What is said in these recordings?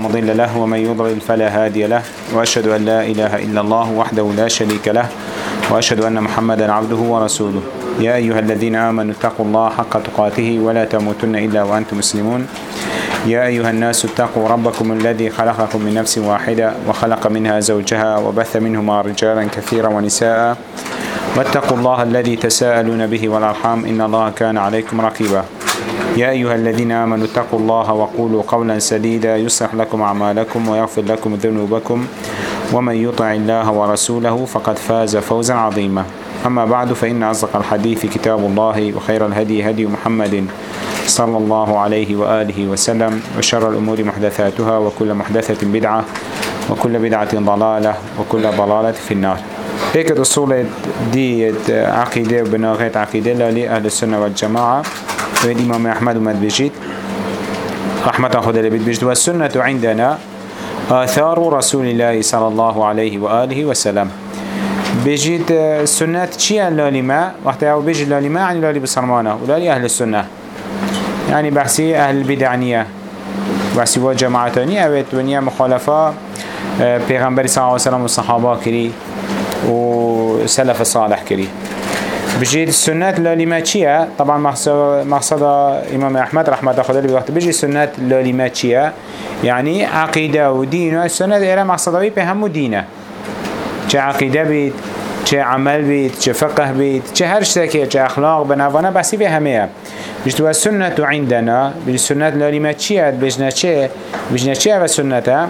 مضل له ومن يضلل فلا هادي له وأشهد أن لا إله إلا الله وحده لا شريك له وأشهد أن محمدا عبده ورسوله. يا أيها الذين آمنوا اتقوا الله حق تقاته ولا تموتن إلا وأنتم مسلمون. يا أيها الناس اتقوا ربكم الذي خلقكم من نفس واحدة وخلق منها زوجها وبث منهما رجالا كثيرا ونساء واتقوا الله الذي تساءلون به والأرحام إن الله كان عليكم رقيبا. يا أيها الذين آمنوا اتقوا الله وقولوا قولا سديدا يصلح لكم أعمالكم ويغفر لكم ذنوبكم ومن يطع الله ورسوله فقد فاز فوزا عظيما. أما بعد فإن أصدق الحديث كتاب الله وخير الهدي هدي محمد صلى الله عليه وآله وسلم وشر الأمور محدثاتها وكل محدثة بدعة وكل بدعة ضلالة وكل ضلالة في النار. هيك الأصول دي عقيدة وبناغات عقيدة لأهل السنة والجماعة والإمام أحمد ومد بجيد رحمة أخذ لبيت بجد. والسنة عندنا آثار رسول الله صلى الله عليه وآله وسلم. بجيد السنة شيئا لالما وقت يعو بيجي لالما يعني لالي بصرمانة ولالي أهل السنة يعني بحسي أهل البدعنية بحسي وجماعتانية أبيت ونيا مخالفة پیغمبر صلى الله عليه وسلم والصحابة كري وسلف الصالح كري. بجي السنة لالما چيا طبعا مقصد إمام أحمد رحمة الله عليه وقت بجي السنة لالما چيا يعني عقيدة ودين والسنة إلى مقصدوي بهم دينه چه عقيدة بيت چه عمل بيت چه فقه بيت چه هر شتاكي چه أخلاق بنافانا بحثي في همية. بجي السنة عندنا بجي السنة لالما چيا بجنا چيا والسنة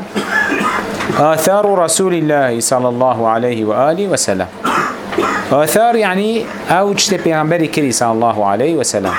آثار رسول الله صلى الله عليه وآله وسلم. آثار يعني أوجت بيغمبري كري صلى الله عليه وسلم.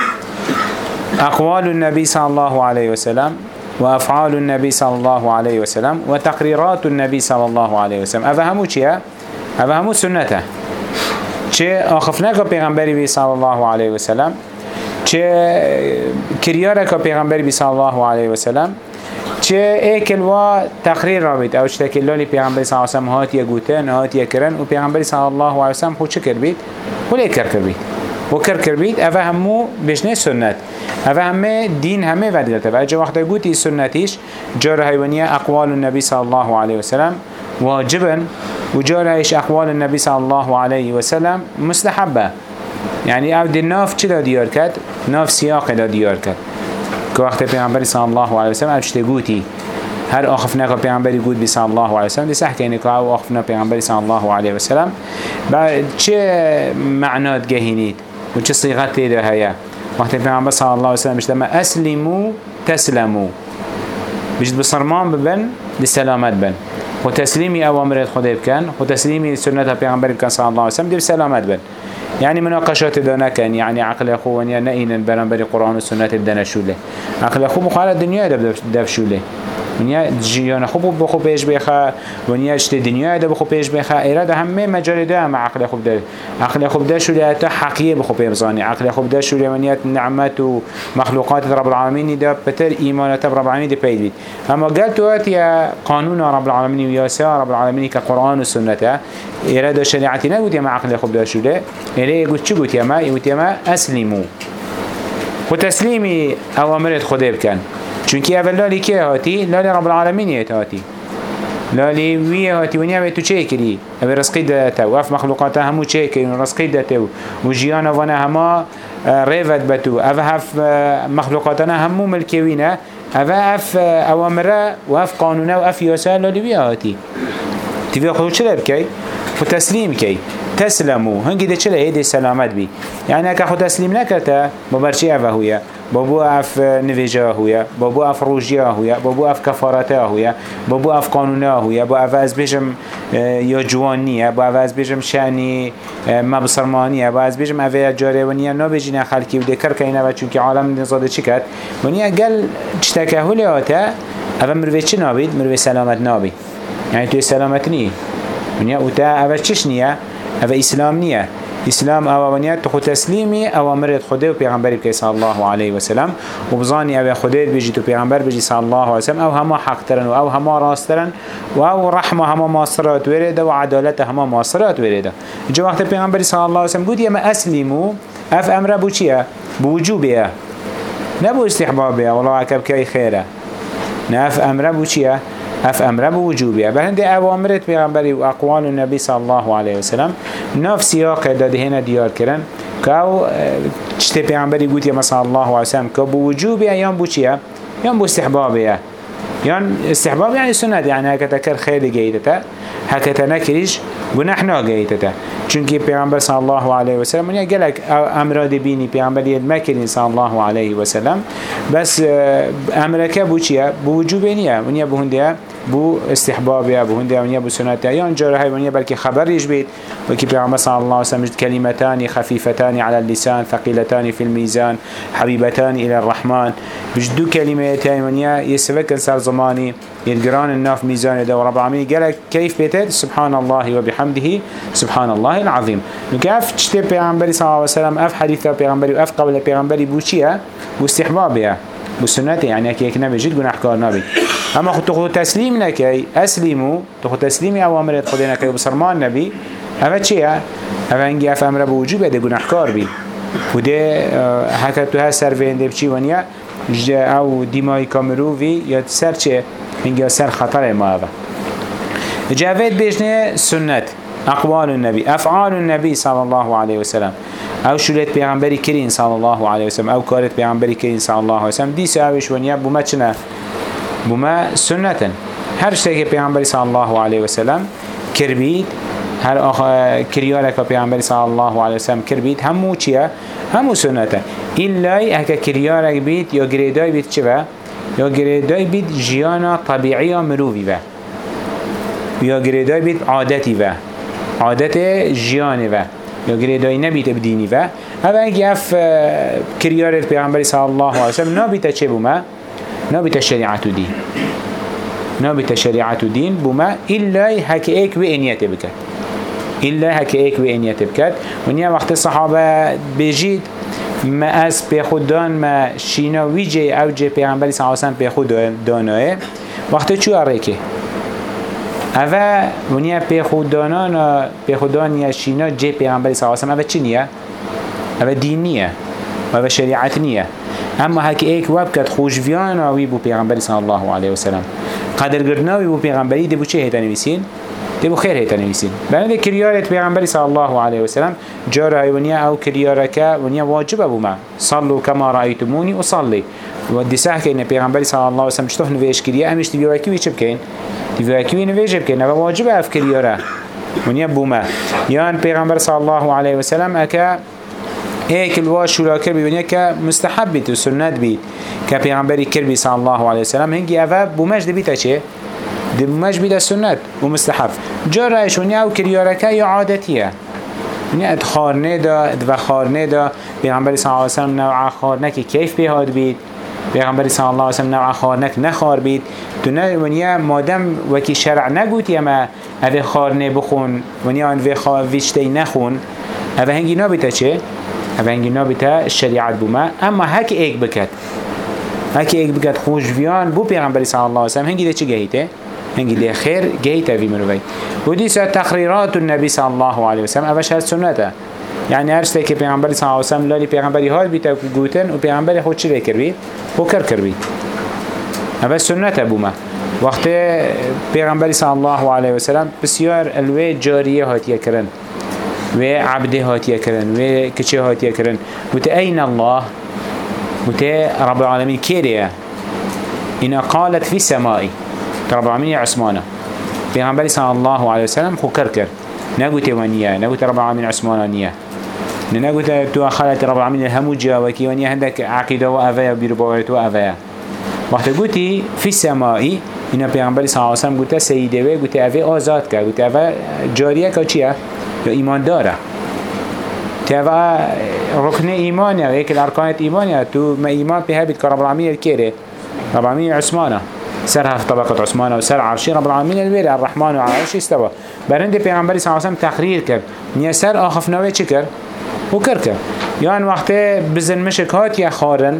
أقوال النبي صلى الله عليه وسلم وأفعال النبي صلى الله عليه وسلم وتقريرات النبي صلى الله عليه وسلم. أفهموا شيء؟ أفهموا سنته. شيء أخفناك بيغمبري صلى الله عليه وسلم. شيء كريارك بيغمبري صلى الله عليه وسلم. چه ایکل و تقریر را بید او چه تکلالی پیغمبری صلی الله علیه و سلم هات یا گوتن هات یا کرن و پیغمبری صلی الله علیه و سلم خود چه کر بید؟ خود کر بید و کر بید اوه همو بجنه سنت اوه همه دین همه ودلته و اجا وقتا گوتی سنتیش جار حیوانیه اقوال النبی صلی الله علیه و سلم واجبا و جار هیش اقوال النبی صلی الله علیه و سلم مستحبه يعني او دي ناف چه دا دیار کد؟ ناف سیاق دا دیار کد که وقت پیغمبری صلی الله علیه وسلم اچته گوتی هر آخفنا که پیغمبری گوت بی صلی الله علیه وسلم دی صح که اینه که او آخفنا پیغمبری صلی الله علیه وسلم چه معنات گهینید و چه صیغت تیده هیا وقت پیغمبر صلی الله علیه وسلم بشتما اسلمو تسلمو بجد بصرمان ببن بسلامت بن و تسلیمی اوامرت خدا بکن و تسلیمی سنت پیغمبری بکن صلی الله علیه وسلم دی بسلامت بن. يعني مناقشات دانا كان يعني عقل أخو ونيا نئين برنبري قرآن والسنة بدنا شوله عقل أخو مخالة الدنيا دب شوله ونيا جيان أخو بخو بيش بيخا ونيا اشت الدنيا ده بخو بيش بيخا إرادة هم مجال ده مع عقل أخو ده عقل أخو ده شوله أتا حقيقة بخو بيبزاني عقل أخو ده شوله ونيا نعمات ومخلوقات رب العالمين ده بتر إيمانات رب العالمين ده بيدبيت أما قالت وقت قانون رب العالمين وياسا رب العالمين كقرآن والسنة إرادة شريعتي نقول يا مع عقل أخو ده شوله إليه يقول شو قلت يا ما أسلموا وتسليمي أوامرت خدا بكن چونك أول لالي كي هاتي لالي رب العالمين يتهاتي لالي وي هاتي ونيا بيتو چه كري أبي رزقي داته وأف مخلوقاتها همو چه كري ورزقي داته وجيانا وانا هما ريفت بتو أف مخلوقاتنا همو ملكيوينه أف أوامره وأف قانونه وأف ياسا لالي وي هاتي تبي خدو چه بكي وتسليم كي تسلموا هنگی ده چله هیده سلامت بی یعنی اکا خود تسلیم نکرده بابرچی اوه هویا بابو اف نویجه هویا بابو اف روژیه هویا بابو اف کفارته هویا بابو اف قانونه هویا با اوه از بیجم یا جوانیه با اوه از بیجم شانی مبصرمانیه با از بیجم اوه جاره ونیا نابیجین خلکی و دکر که اینه و چونکه عالم نزاده چی کرد ونیا گل چتکه هولی آتا اوه مروی چی نابید؟ مروی سلامت نابید یعنی توی سلامت نی ونیا اوتا اوه چش نیه؟ هذا إسلام نية إسلام أوامريات تخو تسليمي أوامر خدا وبيغمبر بكي صلى الله عليه وسلم وبظاني أو خدا بيجي وبيغمبر بيجي صلى الله عليه وسلم أو هما حق ترن أو هما راس ترن أو رحمة هما ماصرات ورده وعدالة هما ماصرات ورده. جو وقت بيغمبر صلى الله عليه وسلم قد يما أسلموا أف أمر بوشيا بوجوبيا نبو استحبابيا والله عكب كي خيره ناف امره بو چیه؟ اف امره بو وجوبیه بهنده اوامرت پیغمبری و اقوال النبی صلی الله علیه وسلم ناف سیاق داده هنه دیار کرن که او چته پیغمبری گوتی مثلا الله علیه وسلم که بو وجوبیه یا بو چیه؟ یا بو استحبابیه يعني استحباب يعني سنة يعني هكذا كر خير جيدته هكذا نكريش جناح ناجيدته چونكي پیغمبر صلى الله عليه وسلم يعني قالك أمراض بيني پیغمبر يدمكني صلى الله عليه وسلم بس أمرك بوشيا بوجوبينيا ونيا بهنديا بو استحبابيا بهنديا ونيا بو سنتيا يعني جارهاي ونيا بلكي خبر يجبيت وكي پیغمبر صلى الله عليه وسلم كلمتان خفيفتان على اللسان ثقيلتان في الميزان حبيبتان إلى الرحمن بجدو كلمتين ونيا يسفك سر زماني يلقران الناف ميزان ده ورب العالمين قالك كيف بيتت سبحان الله وبحمده سبحان الله العظيم نكاف تشتي پیغمبر صلى الله عليه وسلم اف حديث پیغمبر اف قول پیغمبر بوشيه واستحبابيه والسنه يعني هيك نبيجد گناهكار نبي اما خود تسليم نكاي اسلموا تخو تسليم اوامر خدينا كاي بسرمان نبي اما چيه اما انجي اف امر بوجوب ده گناهكار بي وده هكا تو هسر وينده بچي ونيا او ديماي كامروفي يا سر چه انجي سر خطر ما هذا جاوید بيجنه سنت اقوال النبي افعال النبي صلى الله عليه وسلم او شلت پیغمبری کرین صلی الله علیه وسلم او کارت پیغمبری کرین صلی الله علیه وسلم دی سویش ونیا بوما چنه بوما سنتن هر شتێکی پیغمبری صلی الله علیه وسلم کربید هر کریارک پیغمبری صلی الله علیه وسلم کربید همو چیه همو سنته الا هک کریارک بید یا گریدای بید چه یا گریدای بید جیانا طبیعی مروی و یا گریدای بید عادتی و عادت جیانی و یا گریدای نبیت بدینی و هذا اگه اف کریارت پیغمبری صلی الله علیه وسلم نبیت چه بوما نبیت شریعت و دین نبیت شریعت و دین بوما الا هک ایک و انیت بکد الا هک ایک و انیت بکد و نیا وقت صحابه بجید ما از پی خوددان ما شینا ویجه او جه پیغمبری صلی الله علیه وسلم پی خود دانایه وقت چو ارکه اوه ونیا پی خوددان یا شینا جه پیغمبری صلی الله علیه وسلم اوه چی نیه؟ اوه دین نیه اوه شریعت نیه اما هک ایک وابکت خوشویاناوی بو پیغمبری صلی الله علیه وسلم قدرگرناوی بو پیغمبری دی بو چه هیتا نویسین؟ دی بو خیر هیتا نویسین بلنده کریارت پیغمبری صلی الله علیه وسلم جاره ونیا او کریارکه ونیا واجبه بو ما صلو کما رأیتمونی اصلی و دی سح که این پیغمبری صلی الله علیه وسلم چطور نویش کریه امیش دی بیواکیوی چه بکن؟ دی بیواکیوی نویش بکن و واجبه اف کریاره ونیا بو ما یان پیغمبر صلی الله علیه وسلم اکا ایک الواش شورا کربی ونیا که مستحب بید و سنت بید که پیغمبری کربی صلی الله علیه وسلم هنگی اوه بومش دی بیتا چه؟ دی بومش بیتا سنت و مستحب جا رایش ونیا او کریارکه یا عادتیه ونیا ادخارنه دا ادوخارنه دا پیغمبری صلی الله علیه وسلم نوع خارنک کیف بیهاد بید پیغمبری صلی الله علیه وسلم نوع خارنک نخار بید تو نه ونیا مادم وکی شرع نگوتی اما اوه خارنه بخون ونیا انوه خاویشتی نخون اوه هنگی نابیتا چه؟ اوه هنگی نابیتا شریعت بوما اما هک ایک بکد هک ایک بکد خوشویان بو پیغمبری صلی الله علیه وسلم هنگی ده چه گهیته؟ هنگی ده خیر گهیته وی مروی و دیسا تقریرات النبی صلی الله علیه وسلم اوش هست سنته يعني هرشته که پیغمبری صلی الله علیه وسلم لالی پیغمبری هاد بیتا گوتن و پیغمبری خود چی کر بید؟ خود کر بید اوه سنته بوما وقت پیغمبری صلی الله علیه وسلم بسیار الوی جاریه هاتیه کرن و عبده هاتیه کرن و کچه هاتیه کرن وت این الله وت رب العالمین کیریه اینا قالت فی سمائی رب العالمین عثمانه پیغمبری صلی الله علیه وسلم خو کر نگوت ونیه نگوت رب العالمین عثمانانیه نگوت تو خالت رب العالمین همو جاوکی ونیه هندک عقیده و اوه بیرو باورت و اوه وقت گوتی فی سمائی اینا پیغمبری صلی الله علیه وسلم گوته سیده و گوته اوه آزاد کرد گوته اوه جاریه که چیه؟ یا ایمان داره تبع ركن إيمانيا وهيك الأركان إيمانيا تو ما إيمان بها بيت رب العالمين الكيري رب العالمين عثمانه سرها في طبقة عثمانه وسر عرشي رب العالمين الويري الرحمن وعلى عرشي استوى برند بيغمبري صلى الله عليه وسلم تقرير كر نيا سر آخف نوي چكر وكر كر يعني وقت بزن مشك هات يا خارن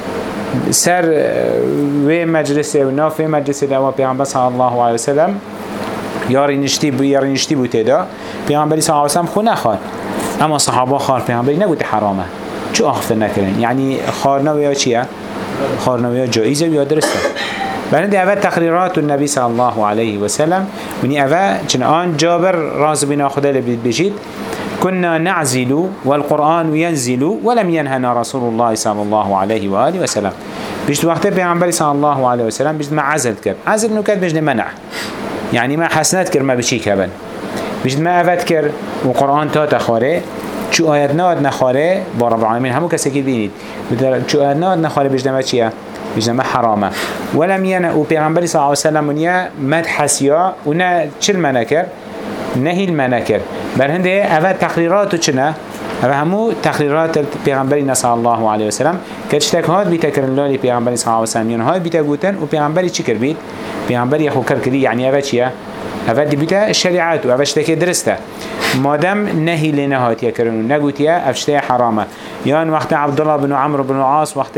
سر و مجلسه و ناف مجلسه دوا بيغمبر صلى الله عليه وسلم یاری نشتی بوده دا پیامبری صلی الله علیه وسلم خو نخواد اما صحابه خار پیامبری نگوید حرامه چو آخفته نکرن یعنی خارنویا چیه؟ خارنویا جایزه یا درسته بلند أفا تقريرات النبي صلى الله عليه وسلم وني أفا چن آن جابر راز بنا خدا لبيت بجيد كنا نعزل والقرآن ينزل ولم ينهنا رسول الله صلى الله عليه وآله وسلم بجد وقت پیغمبر صلى الله عليه وسلم بجد ما عزل كر عزل نكت بجد منع يعني ما حسنات كر ما بشي كبن بجد ما أفت كر وقرآن تا تخاره چو آيات ناد نخاره با رب العالمين همو كسي كي بينيد چو آيات ناد نخاره بجد ما چيه بجد ما حرامه ولم ينهو پیغمبر صلى الله عليه وسلم ونيا مدحسيا ونا چل منكر نهي المنكر بل هنده أفت تقريراتو چنه أفا همو تقريرات پیغمبرنا صلى الله عليه وسلم كتشتك هاد بيتكرن لالي پیغمبر صلى الله عليه وسلم هاد بيتقوتن و پیغمبری چی کر بید؟ پیغمبری خو کر کری يعني أفا چیه؟ أفا دي بيتا الشريعات و أفا شتاكي درسته مادام نهي لنا هات يكرن و نقوتيه أفشتايا حرامه يان وقت عبد الله بن عمرو بن العاص وقت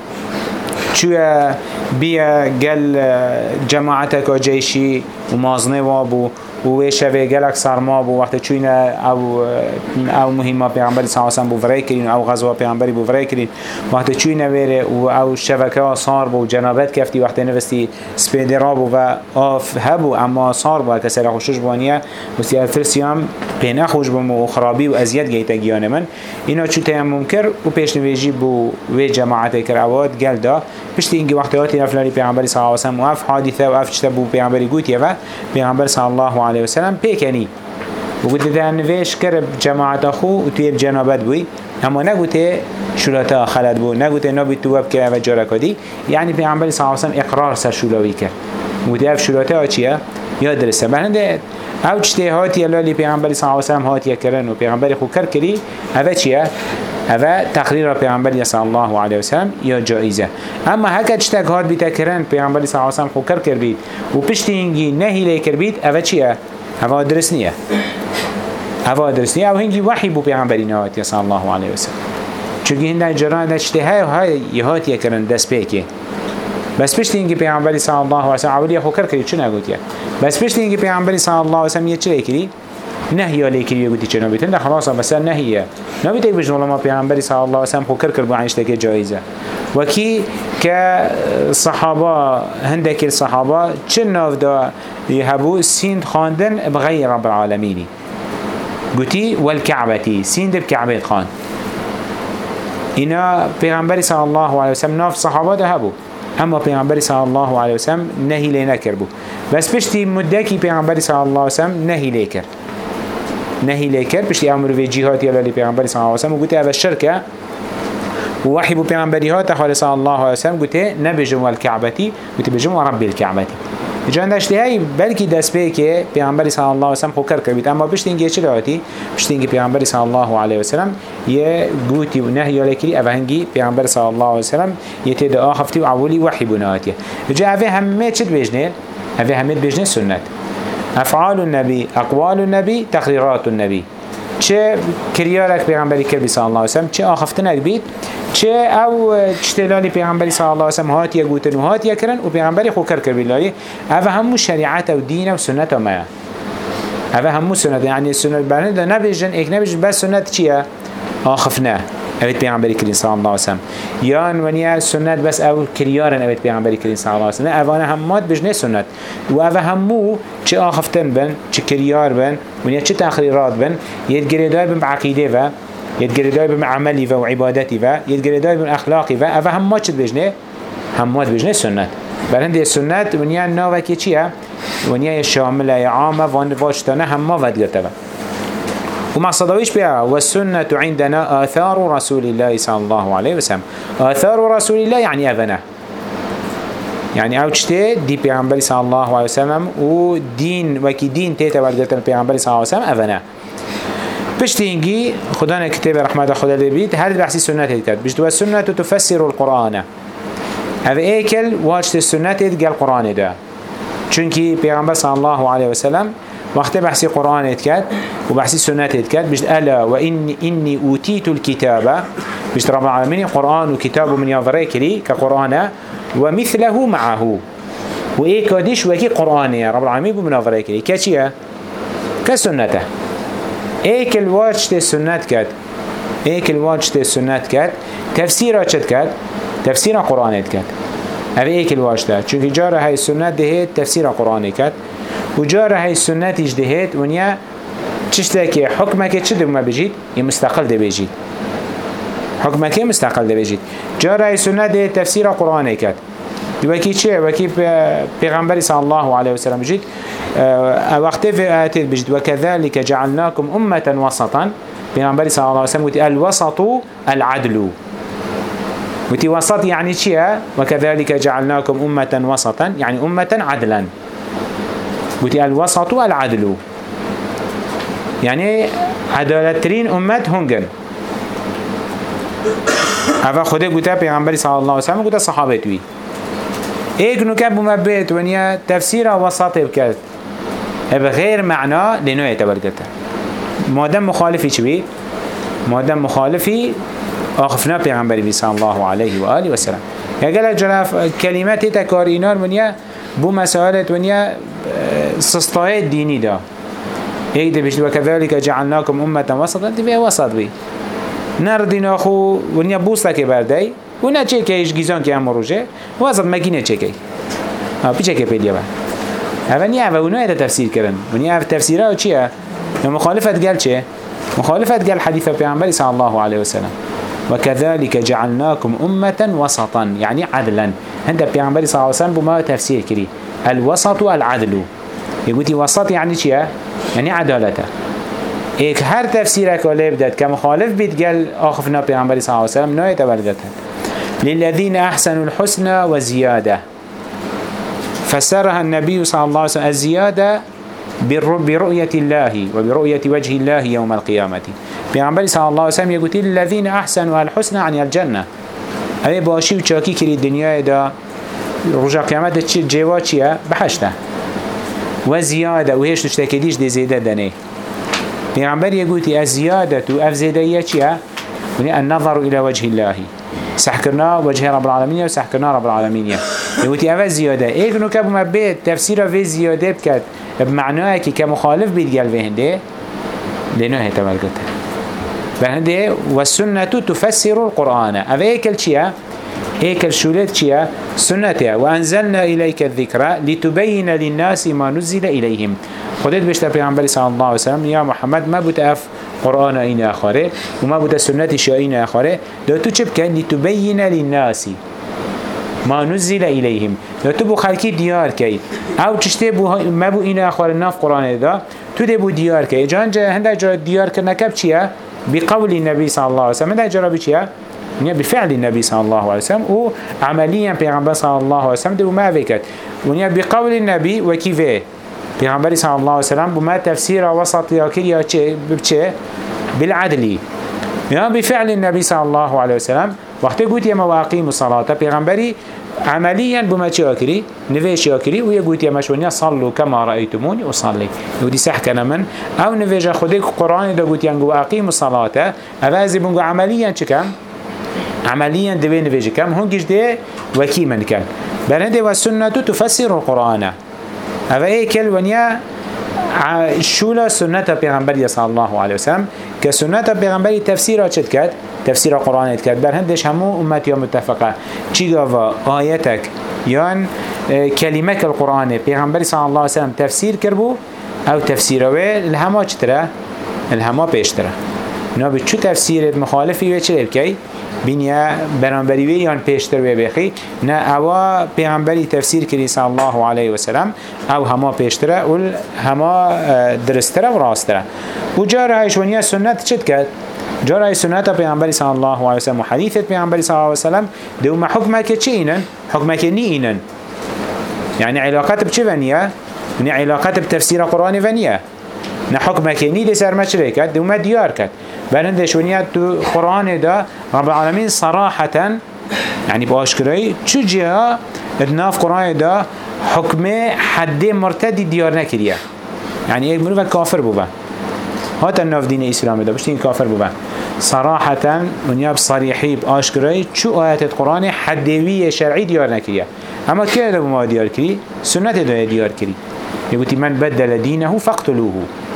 چوه بیا گل جماعتك و جيشي و مازنه وابو و شوه گلک سرما بو وقت چوین او مهمه پیغمبر صلی الله علیه و سلم بو فرای کرین او غزوه پیغمبری بو فرای کرین وقت چوین وره و او شبکه صار بو جنابت کفتی وقت نوستی سپیدرا بو و آف هبو اما صار بو کسی را خوشش بانیه وستی فرسیام پینه خوش بو و خرابی و ازیاد گیتا گیان من اینا چو تیمم کر و پیش نویجی بو و جماعت کر اواد گل دا پشتی اینگی وقتیاتی رفلاری پیغمبری صلی الله علیه و سلم و اف حادثه و اف چتا بو پیغمبری گوتیه و پیغمبر صلی الله عليه وسلم بيكني وقلت ده نويش كرب جماعت أخو وتويب جنابت بوي اما نقلت شلتا خلد بو نقلت نبي تواب كه وجارك دي يعني پیغمبر صلى الله عليه وسلم اقرار سر شلوي كه وقلت اف شلتا چيه يادرسه بهنده او اجتهاتی اللي پیغمبر صلى الله عليه وسلم هاتيه کرن و پیغمبر خو کر کری اوه چيه اوه تقریر پیغمبر صلى الله عليه وسلم یا جائزه اما هکا چتک هات بیتا کرن پیغمبر صلى الله عليه وسلم خو کر کر بید و پشتی هنگی نهی لی کر بید اوه چیه؟ اوه درست نیه اوه درست نیه او هنگی وحی بو پیغمبری نهاتیه صلى الله عليه وسلم چونکه هنده جران ده چته های هاتیه کرن دست پیکه بس پشتی هنگی پیغمبری صلى الله عليه وسلم اولی خو کر کری چه نگوتیه بس پشتی هنگی پیغمبری صلى الله عليه وسلم یه چه لیکری؟ نهي عليك يقولي چه نبيتن ده خلاص بس نهيه نبيتك بجنول ما پیغمبر صلى الله عليه وسلم خو كر بو عنش تك جائزه وكي كصحابه هندك الصحابه چناف دا يهبو سين خواندن بغير رب العالمين قلتي والكعبه سين بكعبه خان انا پیغمبر صلى الله عليه وسلم ناف صحابه ده هبو اما پیغمبر صلى الله عليه وسلم نهي لنا كربو بس بشتي مدكي پیغمبر صلى الله عليه وسلم نهي لكر نهي لكر بشتي امر في جهات يلا لي پیغمبر صلى الله عليه وسلم وقلت هذا الشركه ووحي بو پیغمبريات خالص صلى الله عليه وسلم قلت نبجم الكعبه قلت بجم رب الكعبه جان داشتهي بلكي دست به که پیغمبر صلى الله عليه وسلم خو کر کرد اما بشتینگه چه داتی بشتینگه پیغمبر صلى الله عليه وسلم یه گوتی و نهی لکری اوهنگی پیغمبر صلى الله عليه وسلم یه دعا خفتی و اولی وحی بناتی جا اوه همه چه بجنه اوه همه بجنه سنت افعال النبي اقوال النبي تقريرات النبي چه کریارک پیغمبری کرد صلی الله علیه و سلم چه آخفتنک بید چه او چتلالی پیغمبری صلی الله علیه و سلم هاتیه گوتن و هاتیه کرن و پیغمبری خو کر بیلایی اوه همو شریعت و دین و سنت ما اوه همو سنت یعنی سنت برنده نبیجن ایک نبیجن بس سنت چیه آخفنه اوید پیغمبری کرد صلی الله علیه و سلم یان ونیا سنت بس او کریارن اوید پیغمبری کرد صلی الله علیه و سلم اوانه همات بجنه سنت و اوه همو چه آخفتن بن چه کریار بن ونیا چه تخریرات بن یدگریدای بن عقیده و یدگریدای بن عملی و عبادتی و یدگریدای بن اخلاقی و اوه همات چه بجنه همات بجنه سنت برنده سنت ونیا ناوکی چیه ونیا شامله عامه وانواشتانه همه ودگرته وما صدويش بها والسنة عندنا آثار رسول الله صلى الله عليه وسلم آثار رسول الله يعني أبنه يعني أوجته دي پیغمبر صلى الله عليه وسلم و دين وكي دين تيتا والقلتن پیغمبر صلى الله عليه وسلم أبنه بشتينجي خدانا كتاب رحمة خدا لبيت هذا بحثي سنة تكتب بشتوا السنة تفسر القرآن هذا ايكل واجت السنة تلقى القرآن ده چونكي پیغمبر صلى الله عليه وسلم وقت بحثي قرآن اتكاد وبحثي سنة اتكاد بجد ألا وإني أوتيت الكتاب بجد رب العالمين قرآن وكتاب من يظريك لي كقرآن ومثله معه وإيه كاديش وكي قرآن يا رب العالمين بمن يظريك لي كاشية كسنته إيه كالواجت السنة كاد إيه كالواجت السنة كاد تفسيرها كاد تفسير قرآن اتكاد او ايك الواشته چونك جاره هاي السنة دهيت تفسير قرآن كات وجاره هاي السنة اجدهيت ونيا تشتكي حكمك تشد ما بيجيت يمستقل ده بيجيت حكمك مستقل ده بيجيت جاره هاي السنة دهيت تفسير قرآن كات وكي چه وكي پیغمبر صلى الله عليه وسلم بيجيت وقت في آيات بيجيت وكذلك جعلناكم أمة وسطا پیغمبر صلى الله عليه وسلم قلت الوسط العدل وتي وسط يعني چيا وكذلك جعلناكم أمة وسطا يعني أمة عدلا وتي الوسط العدل يعني عدالترين أمة هنجن هذا خده قلت پیغمبر صلى الله عليه وسلم قلت صحابتوي ايك نكب مبيت ونيا تفسير وسط بكت بغير معنى لنوع تبركته مادام مخالفي چوي مادام مخالفي آخفنا پیغمبری صلی الله علیه و آله و سلم اگر جراف کلمات تکارینار ونیا بو مسائلت ونیا سستای دینی دا ایک ده بشت وكذلك جعلناكم امه وسطا تبقى وسط بي نردین آخو ونیا بوستا که بردی ونا چه که ایش گیزان که هم روشه وسط مگینه چه که پیچه که پیدیا با اونیا اونا ایتا تفسیر کرن ونیا تفسیره چیه مخالفت گل چه مخالفت قال حديث پیغمبر صلى الله عليه وسلم وكذلك جعلناكم أمة وسطا يعني عدلا هذا پیغمبر صلى الله عليه وسلم بما تفسير كري الوسط العدل يقولي وسط يعني شيء يعني عدالته إيك هر تفسيرك ولا يبدأ كمخالف بيت قال آخفنا پیغمبر صلى الله عليه وسلم نوع تبردتها للذين أحسنوا الحسنى وزيادة فسرها النبي صلى الله عليه وسلم الزيادة برؤية الله وبرؤية وجه الله يوم القيامة پیغمبر صلى الله عليه وسلم يقول الذين أحسنوا الحسنى عن الجنة أي باشي وشاكي كري الدنيا دا رجع قيامت جوا چيا بحشته وزيادة وهيش تشتكيديش دي زيادة دني پیغمبر يقول الزيادة وأفزيدية چيا النظر إلى وجه الله سحكرنا وجه رب العالمين وسحكرنا رب العالمين يقول أفز زيادة إيك نكب مبيت تفسير في زيادة بكت بمعناه كي كمخالف بيت قال بهنده لأنه هي تملكته بهنده والسنة تفسر القرآن أفا إيكل چيا إيكل شولت چيا سنته وأنزلنا إليك الذكرى لتبين للناس ما نزل إليهم خدت بشتا پیغمبر صلى الله عليه وسلم يا محمد ما بتأف قرآن إين آخره وما بتا سنة شائين آخره دو تو چه بكن لتبين للناس ما نزل إليهم لو تبو خلقي ديار كي أو تشتي ما بو إنا أخوار الناف قرآن دا تو دي بو ديار كي جان جا هنده جا ديار كرنا كب چيا بقول النبي صلى الله عليه وسلم هنده جرى بچيا بفعل النبي صلى الله عليه وسلم وعمليا بيغمبر صلى الله عليه وسلم دو ما فيكت ونيا بقول النبي وكيفه بيغمبر صلى الله عليه وسلم بما تفسير وسط ياكريا بچه بالعدل يا بفعل النبي صلى الله عليه وسلم وقت قلت يا مواقيم الصلاة بيغمبري عمليا بما تشاكري نفيش ياكري ويقول يا مشونيا صلوا كما رأيتموني أصلي ودي سحكنا من أو نفيش خدك القرآن دا قلت ينقو أقيم الصلاة أفازي بنقو عمليا چكم عمليا دبي نفيش كم هنجش دي وكيما كان بلده والسنة تفسر القرآن أفا إيكل ونيا شولا سنة پیغمبر صلى الله عليه وسلم كسنة پیغمبر تفسيرها چد كد تفسير القرآن كد بل هندش همو أمتي متفقة چي قاوا آياتك يان كلمة القرآن پیغمبر صلى الله عليه وسلم تفسير كربو أو تفسيره الهما چتره الهما پیشتره نو بچو تفسير مخالفي وچه لبكي بینیا برانبری ویان پیشتر و بخی نه اوا پیامبری تفسیر کردی صلی الله علیه و سلم او هما پیشتره و هما درستره و راستره و جارهایش ونیا سنت چت کرد جارهای سنت پیامبری صلی الله علیه و سلم و حدیث پیامبری صلی الله علیه و سلم دوما حکمه که چه اینن حکمه که نی اینن یعنی علاقت بچه ونیا یعنی علاقت بتفسیر قرآن ونیا نه حکمه که نی لسر مچره کرد دوما دیار کرد برندش ونیا تو قرآن دا رب العالمين صراحة يعني باشكري شو جاء الناف قرآن دا حكمه حد مرتدي ديار نكريه يعني ايه منو كافر بوبا هات الناف دين الإسلام دا بشتين كافر بوبا صراحة ونياب صريحي باشكري شو آيات القرآن حدوية شرعي ديار نكريه اما كيه دا بما ديار كري سنة دا ديار كري يقول من بدل دينه فاقتلوه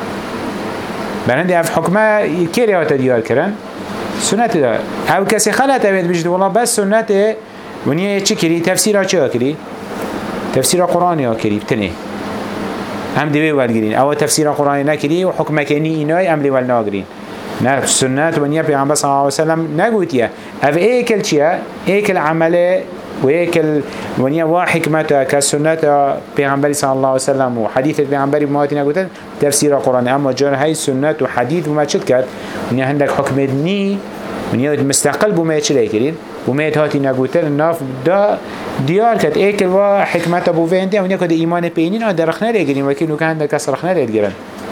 برندي اف حكمه كيري هات ديار كرن سنة دا او كسي خلت اوید بجد والله بس سنة ونیا چی کری تفسیر چه کری تفسیر قرآن یا کری بتنه هم دوی ولگرین او تفسیر قرآن نکری و حکم کنی اینای عملی ول ناگرین نه سنت ونیا پیغمبر صلی الله علیه وسلم نگوتیه او ایکل چیه ایکل عمله و ایکل ونیا و حکمت که سنت پیغمبر صلی الله علیه وسلم و حدیث پیغمبری ماتی نگوتن تفسیر قرآن اما جان های سنت و حدیث و ما چد کرد ونیا هندک حکم نی ونیا مستقل بومه چه کرین بومه هاتی نگوتن ناف دا دیار کد ایکل و حکمت ابو وینده ونیا کد ایمان پینین درخ نرگرین وکی نو که هندک کس رخ نرگرن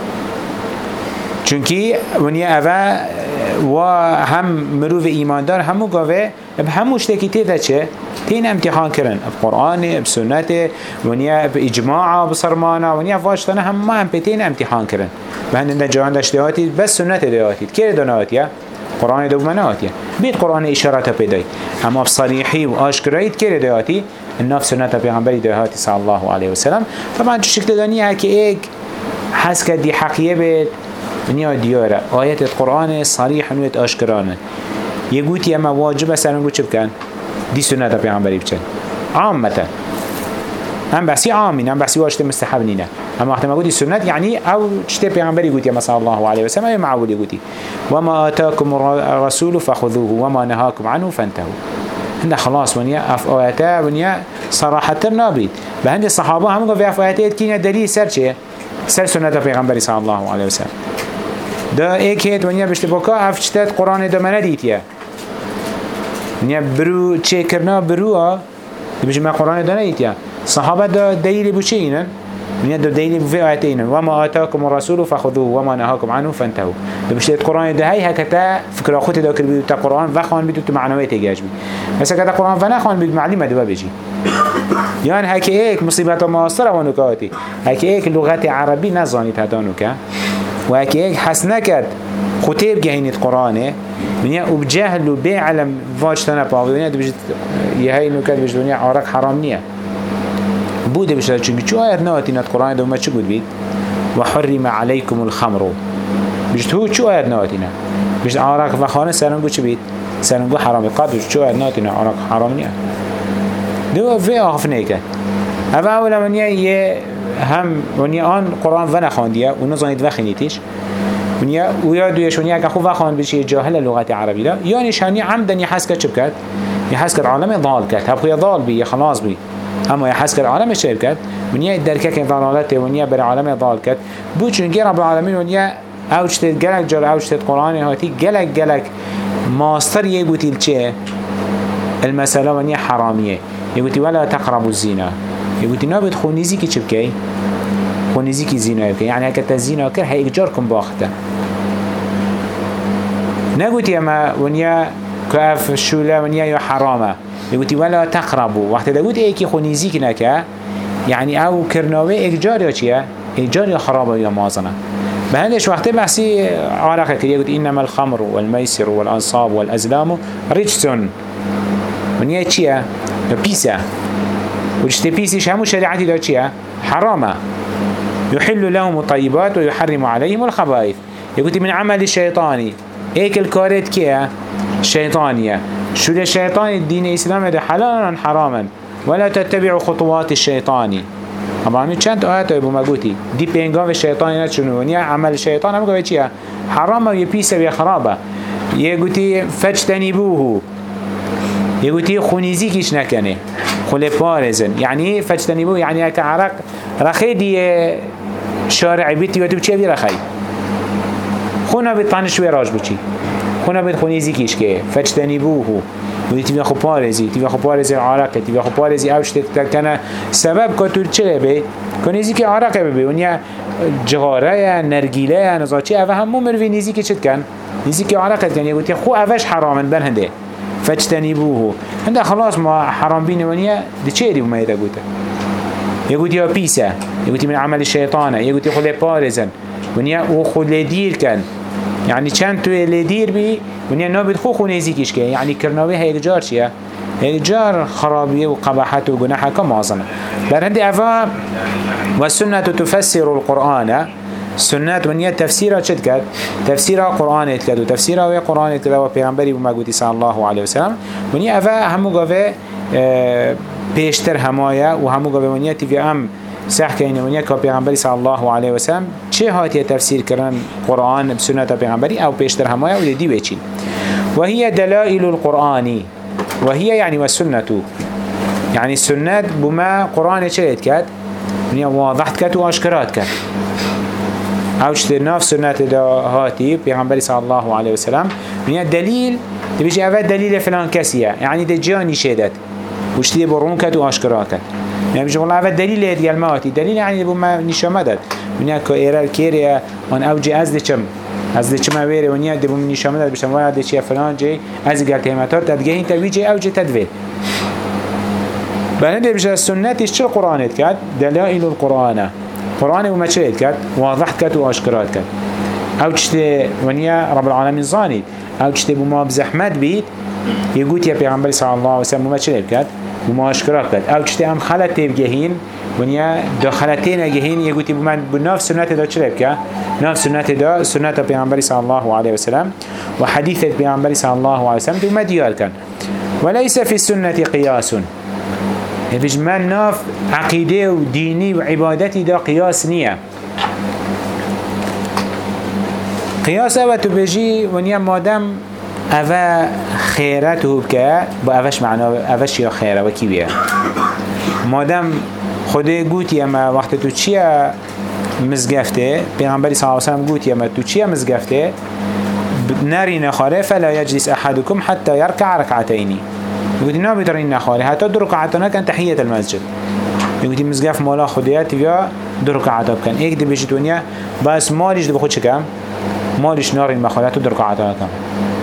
چونکی ونیا اوه و هم مروف ایماندار همو گاوه هموش تکی تیده چه؟ تین امتحان کرن بقرآن بسنت ونیا باجماع بصرمانه ونیا فاشتانه هم تین امتحان کرن به هنده جهان داشتهاتی بس سنت دهاتی که دانهاتیه؟ قرآن دو منهاتیه بید قرآن اشارات پیدای اما بصریحی و آشکرایت که دهاتی الناف سنت پیغمبری دهاتی صلی الله علیه وسلم طبعا چو شکل دانیه که ایک حس کدی حقیه بید ونیا دیاره آیت القرآن صریح نویت آشکرانه یه گوتی اما واجب سرنگو چه بکن؟ دی سنت پیغمبری بچن عامتا هم بحثی عامین هم بحثی واجب مستحب نینه اما وقتی ما گوتی سنت یعنی او چه پیغمبری گوتی مثلا الله علیه وسلم او معولی گوتی وما آتاكم الرسول فخذوه وما نهاكم عنه فانتهوا هنده خلاص ونیا اف آیتا ونیا صراحتر نابید به هنده صحابه هم گفت اف آیتا کینه دلیل سر چه؟ سر سنت پیغمبری صلی الله علیه وسلم دا ایک هیت ونیا بشت بکا افچتت قرآن دا منه دیتیه ونیا برو چه کرنا برو بجه ما قرآن دا ندیتیه صحابه دا دلیل بو چه اینن؟ ونیا دا دلیل بو فی آیت اینن وما آتاكم الرسول فخذوه وما نهاكم عنه فانتهوا دا بشتت قرآن دا هی هکتا فکر خود دا کر بیدو تا قرآن و خوان بیدو تو معنویت اگاج بید مثلا کتا قرآن و نخوان بید معلومه دو بجی یعنی هکی ایک مصیبت و معاصر و نکاتی هکی ایک لغت عربی نزانید هدانو که و هکی ایک حس نکد خطیب گهینید قرآنه ونیا او بجهل و بعلم واجتانه پاوی ونیا دو بجد یه هی نکد بجد ونیا عرق حرام نیه بوده بشتر چونکه چو آیت نواتینات قرآن دو ما چه بود بید و حرم علیکم الخمر بجد هو چو آیت نواتینه بجد عرق و خانه سرنگو چه بید سرنگو حرام قد چو آیت نواتینه عرق حرام نیه دو في آخفنه که اولا ونیا یه هم ونیا آن قرآن و نخواندیه و نزانید و خینیتیش ونیا و یا دویش ونیا که خوب خواند بشه جاهل لغت عربی لا یا نشانی عمدن یحس کرد چه بکرد یحس کرد عالم ضال کرد هب خوی ضال بی خلاص بی اما یحس کرد عالم چه کرد ونیا درکه که ضلالت ونیا بر عالم ضال کرد بو چونگی رب العالمین ونیا اوجتت گلک جار اوجتت قرآن هاتی گلک ماستر یه بوتیل چه المسألة ونیا حرامیه يقولي ولا تقربوا الزنا يقولي نابد خونيزي كي تشبكي خونيزي كي زنا يبكي يعني هكذا الزنا كر هيجاركم باخته نقولي اما ونيا كاف الشولا ونيا يا حرامه يقولي ولا تقربوا وقت داود ايكي خونيزي كنكا يعني او كرناوي اجار يا چيه اجار يا خرابه يا مازنه بهندش وقت بحثي علاقه كده يقول انما الخمر والميسر والانصاب والازلام رجس ونيا چيه بيسا وجت بيسيش همو شريعتي دا چيه حرامه يحل لهم الطيبات ويحرم عليهم الخبائث يقول من عمل الشيطاني ايك الكارت كيه شيطانية شو الشيطان الدين الإسلام ده حلالا حراما ولا تتبعوا خطوات الشيطاني طبعا چند آيات ابو مگوتی دی پینگام الشيطاني نتشنو نیا عمل الشيطان هم گوه چيه حرامه و يبيسه و خرابه يقولي فاجتنبوه يقولي خونيزي كيش نكنه خلي بارزن يعني فاجتنبوه يعني هكا عرق رخي دي شارع بيتي وتو چه بي رخي خونا بيطان شوي راج بچي خونا بيت خونيزي كيش كه فاجتنبوه ودي تبي خو بارزي تبي خو بارزي عرق تبي خو بارزي اوش تكنا سبب كتور چه بي خونيزي كي عرق بي ونيا جغاره نرگيله نزاچي او همو مروي نيزي كي چت كان نيزي كي عرق كان يقول خو اوش حرامن بن هنده فاجتنبوه هنده خلاص ما حرام بين ونيا دي چه دي ما يدغوته يقول يا بيسا يقول من عمل الشيطان يقول خلي بارزن ونيا او خلي دير كان يعني چند تو لدير بي ونيا نابد خو نزيكيش كي يعني كرناوي هيجار شيا هيجار خرابيه وقباحات وجناحه كمازنه برهندي افا والسنه تفسر القران سنت ونیا تفسیرها چه کرد؟ تفسیرها قرآن کرد و تفسیرها قرآن کرد و پیغمبری بما گویی صلی الله علیه و سلم ونیا اوه همو گاوه پیشتر همایا و همو قبل تیوی ام سح که اینه که پیغمبری صلی الله علیه و سلم چه هاتی تفسیر کردن قرآن بسنت پیغمبری او پیشتر همایا و دی بچین و هي دلائل القرآنی و هي يعني والسنة يعني السنة بما قرآن چه كات يعني واضحت كات و اشكرات كات او ناف سنة دا هاتي پیغمبر صلى الله عليه وسلم يعني دليل تبيجي اول دليل فلان كسيه يعني ده جاني شهدت وشتي برون كات و اشكرات كات يعني بيجي والله اول دليل هدي الماتي دليل يعني بما نشامدت من كيرا كيريا وان اوجي از چما ویره و نیا دبوم نشامه داد بشم وارد چیه فلان جی از گل تیماتار تدگهین تویجی او جی تدویل بلنده بشه سنتش چه قرآنت کرد؟ دلائل القرآن قرآن و مچهت کرد واضح کرد و آشکرات کرد او چته ونیا رب العالمین زانید او چته بما بزحمت بید یگوت یا پیغمبر صلی الله علیه وسلم مچهت کرد بما آشکرات کرد او چته هم خلط تبگهین ونیا داخلتين اجهين يقولي بمن بنفس سنة دا شرب كا نفس سنة دا سنة بيعنبري صلى الله عليه وسلم وحديث بيعنبري صلى الله عليه وسلم دوما ديال كان وليس في السنة قياس بجمال ناف عقيدة وديني وعبادتي دا قياس نية قياس أبا تبجي ونيا مادام أبا خيرته بكا بأفش معنا أفش يا خيره وكي بيا مادام خدا گوتی اما وقت تو چیه مزگفته پیغمبری صلی الله علیه وسلم گوتی اما تو چیه مزگفته نری نخاره فلا يجلس احدكم حتى يركع ركعتين گوتی نابیترین نخاره حتی دو رکعتانه کن تحییت المسجد گوتی مزگف مالا خدایت یا دو رکعتا بکن ایک دی بجی دنیا بس مالش دی بخود چکم مالش نارین مخاره تو دو رکعتانه کم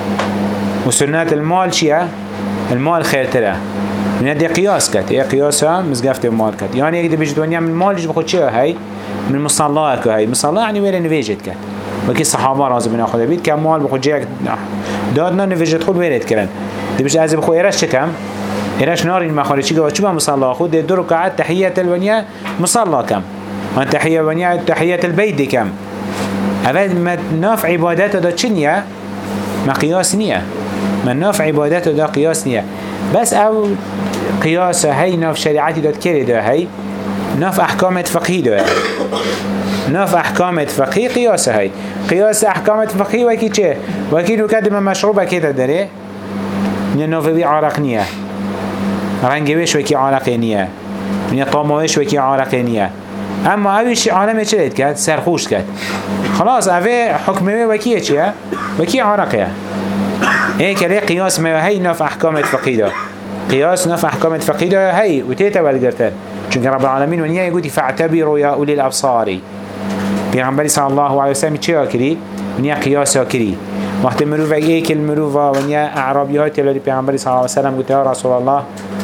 و سنت المال چیه المال خیرتره من دي قياس كات ايه قياسها مزقفت المال كات يعني يقدر بيجي دنيا من المال يجي بخد شيء هاي من مصلاك هاي مصلا يعني وين نفيجت كات وكي الصحابه رازم بنا خذ بيت كم مال بخد جاك دادنا نفيجت خد وين كلام دي بيجي عايز بخو ايراش كم ايراش نار المخارج شي قال شو مصلا خد دو ركعات تحيه البنيه مصلا كم وان تحيه البنيه تحيه البيت دي كم اول ما نافع عبادته ده شنيا ما قياس نيه من نافع عبادته ده قياس نيه بس او قياس هاي ناف شريعتي داد كري ده هاي ناف احكامت فقهي ده هاي ناف احكامت فقهي قياس هاي قياس احكامت فقهي وكي چه وكي لو كدما مشروبه كده داره من ناف بي عرق نيه رنگوش وكي عرق نيه من طاموش وكي عرق نيه اما اوش عالم چلت كد سرخوش كد خلاص اوه حكمه وكي چه وكي عرقه هيك ليه قياس ما هي ناف احكامت فقهي ده قياس نفع أحكام فقيدة هاي وتيتا والقرتان چونك رب العالمين ونيا يقول فاعتبروا يا أولي الأبصار بيغمبري صلى الله عليه وسلم چه كري ونيا قياسا كري وقت مروفة ايك المروفة ونيا أعرابيات اللي بيغمبري صلى الله عليه وسلم قلت يا رسول الله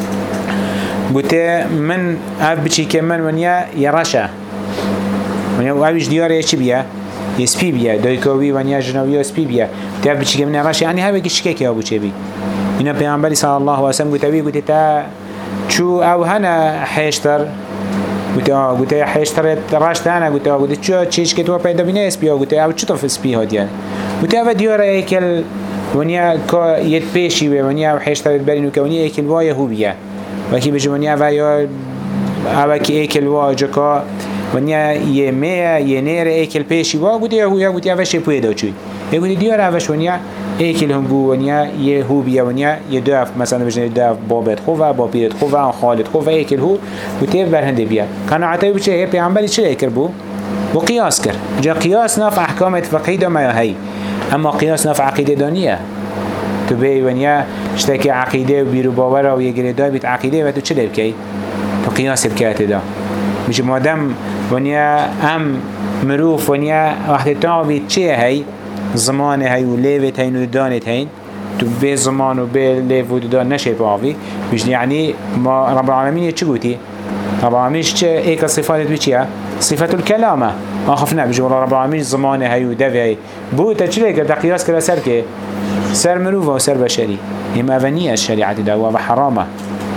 قلت من أب بشي كمان ونيا يرشا ونيا وابش ديار يشي بيا يسبي بيا دايكوي ونيا جنوي يسبي بيا تاب بشي كمان يرشا يعني هاي بكي شكاكي أبو چه بي اینا پیامبری صلی الله علیه و سلم گویی تا چو او هنا حشتر گویی حشتر رشت هنا گویی چو چیش که تو پیدا بینه اسپیا گویی او چطور اسپی هادیان گویی او دیار ایکل ونیا که یت پیشی و ونیا حشتر برینو که ونیا ایکل وای هوبیه و کی بچه ونیا و یا او کی ایکل وای جکا ونیا یه میه یه نیر ایکل پیشی و گویی او شی پیدا چوی گویی دیار اوش ونیا ایکل هم بو ونیا یه هو بیا ونیا یه داف مثلا بجنه داف بابت خوفه با پیرت خوفه خالد خوفه ایکل هو و تیف برهنده بیا قناعته بچه هی پیامبری چه ایکر بو و قیاس کر جا قیاس ناف احکامت فقیده ما هی اما قیاس ناف عقیده دانیه تو بی ونیا اشتاکی عقیده و بیرو باور و یه گریدای بیت عقیده و تو چه بکی تو قیاس بکات دا بچه مادم ونیا ام مروف ونیا وقت تا بیت چه هی زمان هاي وليفت هاي ودانت هاي تو بي زمان وبي ليف ودان نشي باوي مش يعني ما رب العالمين يتشغوتي رب العالمين ايك صفات بيشيا صفة الكلامة ما خفنا بيجي والله رب العالمين زمان هاي ودافي هاي بو تشريك دا قياس كلا سر كي سر مروفة وسر بشري اما فنية الشريعة دا وحرامة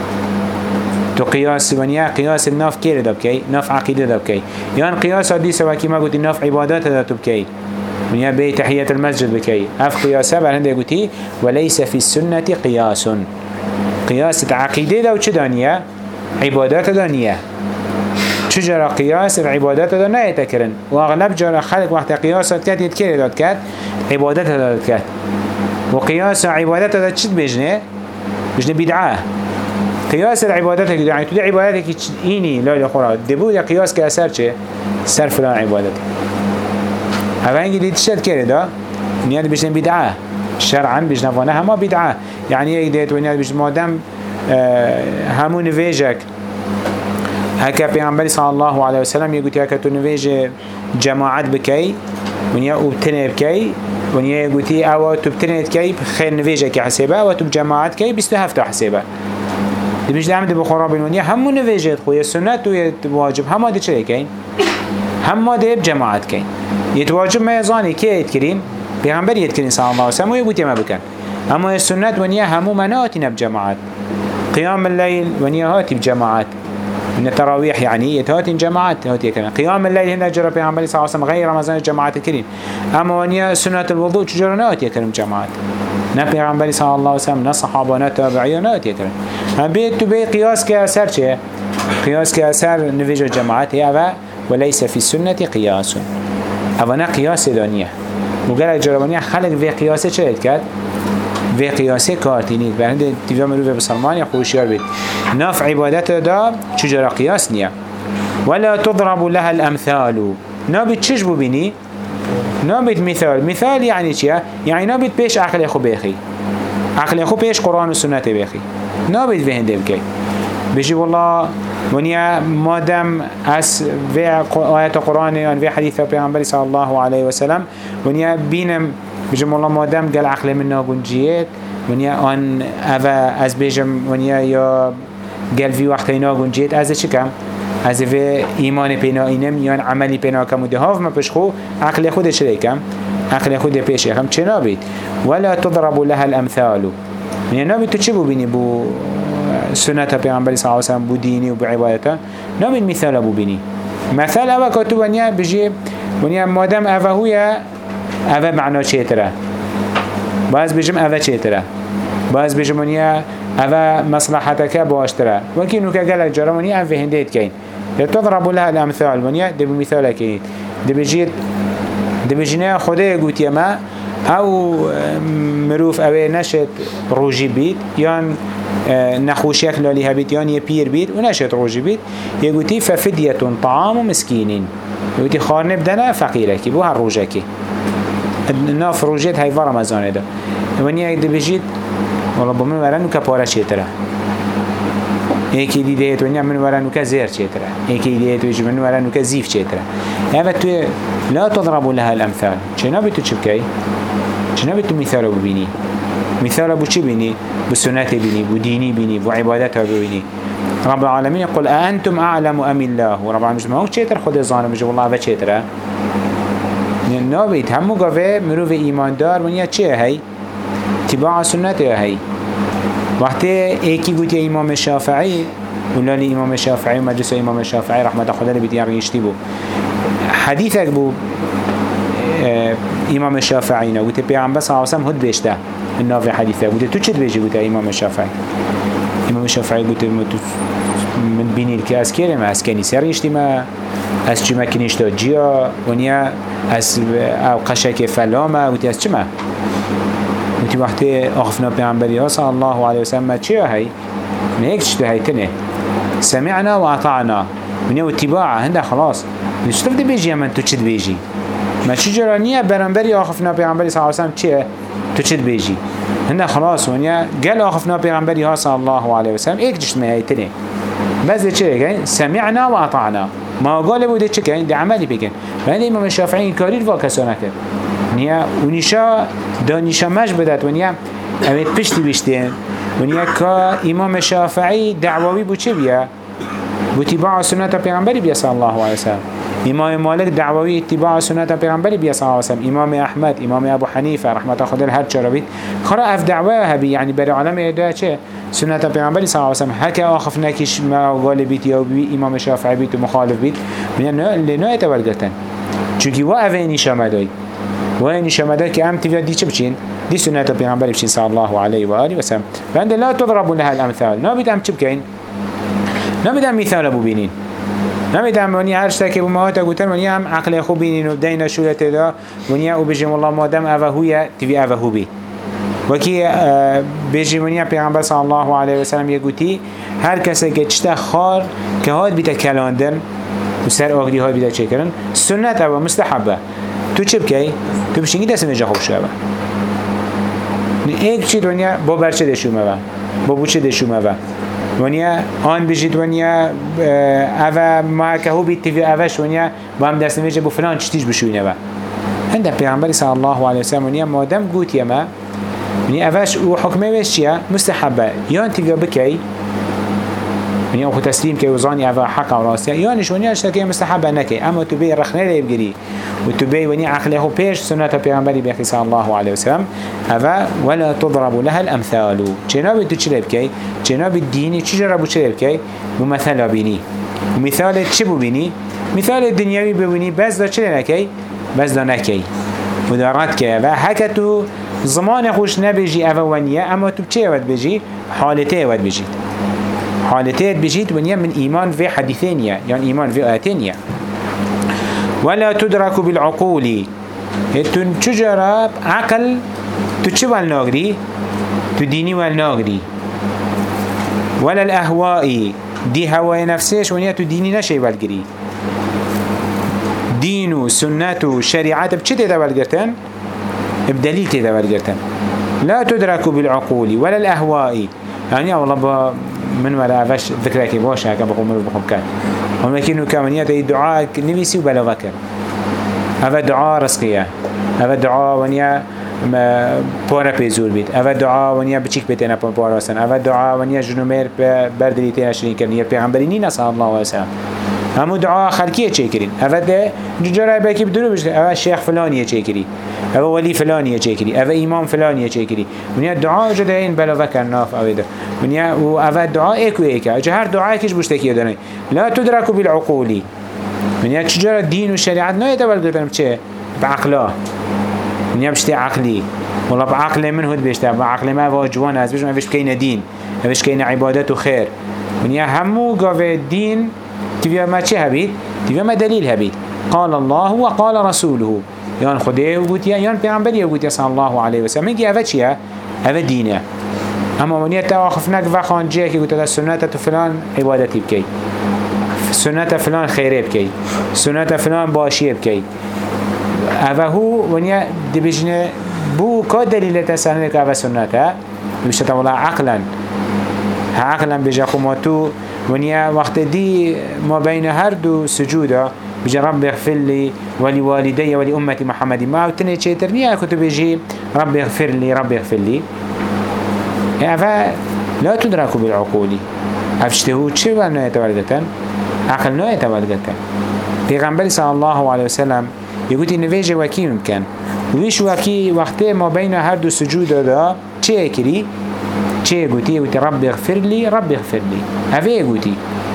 تو قياس ونيا قياس الناف كير دبكي ناف عقيدة دبكي يعني قياس هدي سوا كما قلت الناف عبادات دبكي من يبي تحية المسجد بكي أف قياسه بل هنده قلتي وليس في السنة قياس قياس عقيدة دا وچه دانية عبادات دانية چجرا قياس العبادات دا نايتكرن واغلب جرا خلق وقت قياسات كات يتكري داد كات عبادات داد كات وقياس عبادات دا چد بجنه بدعاه قياس العبادات يعني تدي عباداتك إني لا القرآن دبوا يا قياس كأثر شيء صرف فلان عبادتك هذا إنجي دي تشتت كده ده نياد بيجن بدعة شرعا بيجن فانا هما بدعة يعني يجدت ونياد بيجن مادام همون نفيجك هكا پیغمبر صلى الله عليه وسلم يقول هكا تو نفيج جماعات بكي ونيا وبتنه بكي ونيا يقول أو تبتنه بكي خير نفيجك حسابه أو تب جماعات كي بيستهفت حسابه دي مش دعم دي بخورا بينونيا همو نفيجت خويا السنة ويتواجب هما دي چلي كين هما دي بجماعات كين يتواجب ما يزاني كي يتكرين بيغمبر يتكرين صلى الله عليه وسلم ويقول ما بكن اما السنة ونيا همو مناتنا بجماعات قيام الليل ونيا هاتي بجماعات من التراويح يعني يتهاتي جماعات هاتي كمان قيام الليل هنا جرى بيغمبر صلى الله عليه وسلم غير رمضان الجماعات الكريم اما ونيا سنة الوضوء تجرى ناتي كريم جماعات نا پیغمبر صلی الله علیه و سلم نا صحابه نا تابعین نا تیکرن هم بيت تو بي قياس كأثر چه قياس كأثر نفيج الجماعات هي وليس في السنة قياس أولا قياس دانية وقال الجربانية خلق في قياسه چه كد في قياسه كارتينيت برهند تيجا مروفه بسلمان يخوشيار بيت ناف عبادت دا چجرا قياس نية ولا تضرب لها الأمثال نابد چش ببيني نابد مثال يعني چيا يعني نابد بيش عقل اخو بيخي عقل اخو بيش قرآن و سنة بيخي نابد في هنده بكي بيجي والله ونيا مادام اس في آيات القرآن يعني في حديث پیغمبر صلى الله عليه وسلم ونيا بينم بيجي والله مادام قال عقل منا قنجيت ونيا ان افا از بيجم ونيا يا قال في وقتنا قنجيت از چكم از في ایمان پینا اینم یا عملی پینا کم و دهاف ما پشخو عقل خود شریکم عقل خود پیشم چه نابید ولا تضرب لها الامثال یعنی نابید تو چه ببینی بو سنت پیغمبر صلی الله علیه و سلم بو دینی و بو عبادته نابید مثال ببینی مثال اوه که تو ونیا بجی ونیا مادم اوه هویا اوه معنا چه تره باز بجم اوه چه تره باز بجم ونیا اوه مصلحتك باشتره وكي نوكا قالك جرمانيا في هنديت كين تضرب لها الأمثال ونيا دي بمثالة كين دي بجينا خده قوت يما او مروف اوه نشت روجي بيت يان نخوشيك لاليها بيت يان يبير بيت ونشت روجي بيت يقولي ففدية طعام مسكينين يقولي خارن بدنا فقيرك بوها الروجاكي ناف روجيت هاي فرمزانه ده ونيا دي بجيت والله بمن ورانو كبارة شيتره يكي ديت ونيا من ورانو كزير شيتره يكي ديت ويج من ورانو كزيف شيتره هذا تو لا تضرب لها الأمثال شنو بتو تشبكي شنو بتو مثال ببيني مثال ابو چه بيني بسنة بيني بديني بيني بعبادته بيني رب العالمين يقول أنتم أعلم أم الله ورب العالمين ما هو شيتر خد الظالم بيجي والله هذا شيتره نابيت همو قفه مروف إيمان دار ونيا چه هاي اتباع سنت هاي وقتی ایکی گوتی امام شافعی ولالی امام شافعی و مجلس امام شافعی رحمت خدا لبیت یارگیشتی بو حدیثك بو امام شافعی نه گوتی پیغمبر صلی الله علیه و سلم هد بیشته النافع حدیثه گوتی تو چه بیشی گوتی امام شافعی گوتی من بینید که از کرم از کنی سرگیشتی ما از چی مکنیشتا جیا ونیا از او قشک فلامه گوتی از چی ما وقتی وقتی آخفنا پیغمبری ها صلی الله علیه وسلم چه هی؟ نهیک چطور هی تنه سمعنا و اطعنا منه اتباعه هنده خلاص نشتف ده بیجی من تو چید بیجی ما چی جرانیه برانبری آخفنا پیغمبری صلی الله علیه وسلم چیه تو چید بیجی هنده خلاص ونیا گل آخفنا پیغمبری ها صلی الله علیه وسلم ایک جشت هی تنه بس ده چه گه سمعنا و اطعنا ما قاله بوده چه که ده عملی بکن و امام الشافعی این کاری رو کسانه کرد ونیا ونیشا دانیشا مش بدات ونیا اوید پشتی بشتین ونیا که امام شافعی دعواوی بو چه بیا؟ بو اتباع سنت پیغمبری بیا صلی الله علیه وسلم امام مالک دعواوی اتباع سنت پیغمبری بیا صلی الله علیه وسلم امام احمد امام ابو حنیفه رحمت خدا هر چرا بید خرا اف دعوه هبی یعنی برای عالم ایده چه سنت پیغمبری صلی الله علیه وسلم هک آخف نکش ما غالبیت یا بی امام شافعی بیت و مخالف بیت ونیا نه اتوال گرتن چونکی وا اوینی شمدای و این شماده که هم تیویا دی چه بچین دي سنة پیغمبر بشين صلى الله عليه وآله وسلم فعند لا تضرب لها الأمثال نابد أم تبكين نابد أم مثال أبو بينين نابد أم ونيا هرشتك بمهاتا قوتن ونيا أم عقل أخو بينين وبدأنا شولة دا ونيا وبجم الله مادام أفا هو تبي أفا هو بي وكي بيجي ونيا پیغمبر صلى الله عليه وسلم يقولي هر کسی که چتا خار که هاد بیتا کلاندن و سر آگری هاد بیتا چه کرن سنت او مستحبه تو چه بکی؟ تو بشینگی دست نجا خوب شده ایک چی دنیا با برچه دشومه با بوچه دشومه ونیا آن بجید ونیا اوه ما که هو بیت تیوی اوهش ونیا با هم دست نمیجه بو فلان چتیج بشوینه هنده پیغمبری صلی الله علیه وسلم ونیا مادم گوت یما ونیا اوهش و حکمه ویش چیه؟ مستحبه یان تیوی بکی ونیا خو تسلیم که وزانی اوه حق و راستیه یانش ونیا اشتاکی مستحبه نکی اما تو بی رخنه لیب گری و تو بی ونیا عقله خو پیش سنت پیغمبری بیخی صلی الله علیه وسلم اوه ولا تضرب لها الامثال جنابی تو چی لیب کی؟ جنابی دینی چی جربو چی لیب کی؟ ممثل بینی مثال چی بو بینی؟ مثال دنیاوی ببینی بس دا چی نکی؟ بس دا نکی و دارد که و حکا تو زمان خوش نبیجی اوه ونیا اما تو چی اود بجی؟ حالته اود بجید حالته بجید ونیا من ایمان في حدیثینیه يعني ایمان في آتینیه ولا تدرك بالعقول تو چجرب عقل تو چه والناغری؟ تو دینی والناغری ولا الأهواء دي هواي نفسيش ونیا تو دینی نشي والگری دين و سنت و شريعات بچه تيدا والگرتن؟ بدليل تيدا والگرتن لا تدرك بالعقول ولا الأهواء يعني والله من ولا فش ذكرك باش هكا بقوم بقوم كان هم لكنه كمانيات الدعاء نبيسي وبلا ذكر هذا دعاء رزقية هذا دعاء ونيا بورا بيزور بيت هذا دعاء ونيا بتشيك بيتنا بورا سن هذا دعاء ونيا جنومير بردليتين عشرين كرنيا بيعمبريني صلى الله عليه وسلم همو دعاء خلقية شكرين هذا ده جرى باكي بدلو بجد هذا الشيخ فلاني شكري هذا ولي فلاني شكري هذا إمام فلاني شكري ونيا الدعاء جدين بلا ذكر ناف أو ده ونيا وهذا الدعاء إيك وإيك جهر دعاء كيش بشتكي دني لا تدرك بالعقول ونيا تجرى الدين والشريعة لا يتبلغ بشيء بعقله ونيا بشتي عقلي والله بعقل من هود بيشتغل بعقل ما واجوان از بيش ما فيش كين دين ما فيش كين عبادات وخير ونيا همو قاف الدين تبي ما شيء هبيت تبي ما دليل هبيت قال الله وقال رسوله يان خديه وقلت يان بيعمل وقلت صلى الله عليه وسلم يجي أفتشيا أفت دينه أما من يتوقفناك وخان جاك قلت السنة فلان عبادتي بكي سنة فلان خيري بكي سنة فلان باشي بكي أفهو ونيا دبجنا بو كدليل تسنك أف سنة مش تطلع عقلا عقلا بجاكو ماتو ونيا وقت دي ما بين هردو سجودا بجي رب اغفر لي ولوالدي ولأمتي محمد ما وتني تشيتر نيا كتب بيجي رب اغفر لي رب اغفر لي يعني لا تدرك بالعقول أفشته تشبه نوع يتولدتن عقل نوع يتولدتن پیغمبر صلى الله عليه وسلم يقول إن فيجي وكي ممكن ويش وكي وقت ما بين هردو سجودا دا چه كري چه قوتي قوتي رب اغفر لي رب اغفر لي هفه قوتي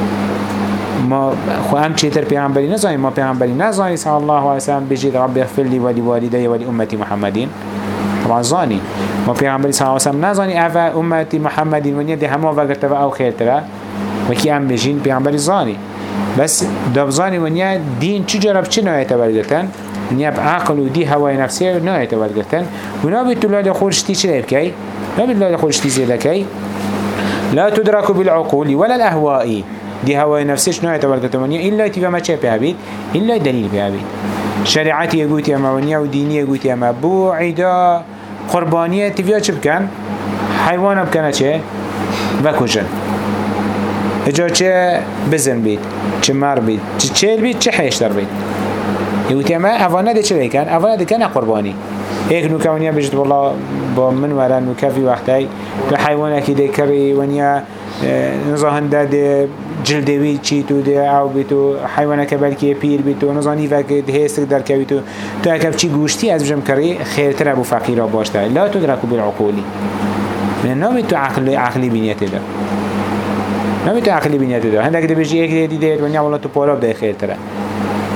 ما خو ام چهتر پیغمبری نزانی ما پیغمبری نزانی صلی الله علیه وسلم بجید رب اغفر لي ولوالدي ولأمتي محمدين طبعا زاني ما پیغمبری صلی الله علیه وسلم نزانی اوه امتی محمدين ونیا ده همه وقت او خیر تره وکی ام بجین پیغمبری زانی بس دابزانی ونیا دین چی جرب چی نایت بلگتن ونیا بعقل و دی هوای نفسی نایت بلگتن و نابید تو لاد خورشتی چی لیب کی؟ نابید لاد خورشتی زیده کی؟ لا تدرك بالعقول ولا الأهواء دي هواي نفسيش نوع تبركتمانية إلا تبقى ما تشابه بيت إلا دليل بها بيت شريعتي يقول يا مونية ودينية يقول يا مبو عدا قربانية تبقى چه بكن حيوانا بكنا چه وكوشن اجا چه بزن بيت چه مر بيت چه چهل بيت چه حيشتر بيت يقول يا ما أفانا دي چه بيكن أفانا دي كان قرباني هيك نوكا ونيا بجد والله من ورا نوكا في وقتي كحيوانا كده كري ونيا نظاهن ده جلدوی چی تو ده او بیتو حیوانه که بلکه پیر بیتو نظانی وقت هستک در که بیتو تو اکب چی گوشتی از بجم کری خیرتر ابو فقیرا باشته لا تدرکو بالعقولی من نامی تو عقلی بینیت ده نامی تو عقلی بینیت ده هندک ده بجی ایک دیده ونیا والله تو پارا بده خیرتره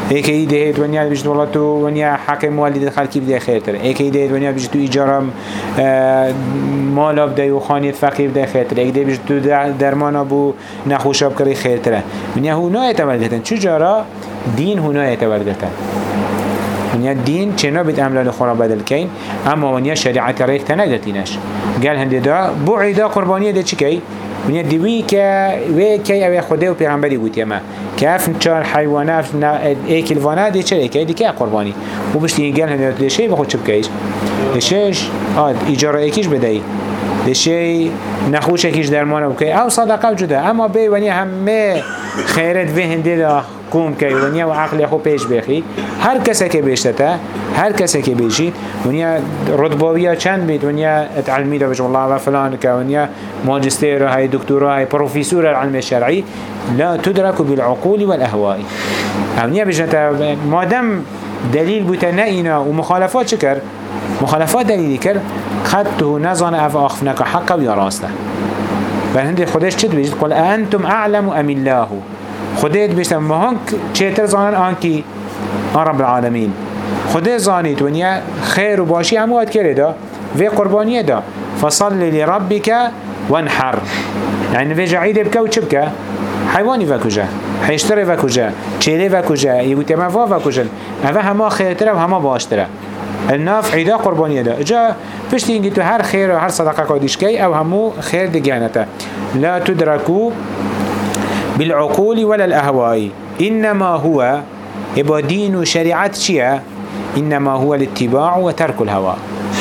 ایکی ده دنیا بیشت والله تو دنیا حق والد خالکی بده خیرتر ایکی ده دنیا بیشت تو ایجارم مال بده و خانیت فقیر بده خیرتر ایکی ده بیشت تو درمان ابو نخوشاب کری خیرتره دنیا هونا اتولدتن چجارا دین هونا اتولدتن ونیا دین چنا بيت املال خورا بدل کین اما ونیا شریعت ریک تنگتینش قال هنده دا بعیدا قربانیه ده چی کی ونیا دیوی که وی کی اوی خوده و پیغمبری گوتی اما که افن چار حیوانه افن ایکلوانه ده چه کی دی که قربانی و بشتی قال هنده ده شی بخود چب کیش ده شیش ایجاره ایکیش بدهی ده شی نخوش ایکیش درمانه بکی او صدقه جدا اما بی ونیا همه خیرت وی هنده دا قوم کی ونیا و عقل خو پیش بخی هر کسی که بیشته هر کسی که بیشی ونیا رتبویه چند بید ونیا تعلمی دا بجو الله و فلان که ونیا ماجستير های دکترا های پروفیسور العلم الشرعی لا تدرك بالعقول والاهواء ونیا بجنتا مادم دلیل بوده نه اینا و مخالفات چکر مخالفات دلیلی کر خدته نظن اف آخفنک حقا و یا راسته بل هنده خودش چید بجید قل انتم اعلم ام الله خودت بیشتر مهانک چهتر زانن آنکی رب العالمین خودت زانید ونیا خیر و باشی همواد کرده و قربانیه دا فصل لربك وانحر يعني في جعيد بك وشبك حيواني فكوجا حيشتري فكوجا چيلي فكوجا يقول ما فكوجا هذا هما خيرتره وهما باشتره الناف عيدا قربانية دا جا فشتي انجي تو هر خير و هر صدقه قادش كي او همو خير دقانته لا تدركوا بالعقول ولا الأهواء إنما هو إبا دين وشريعة شيئا إنما هو الاتباع وترك الهوى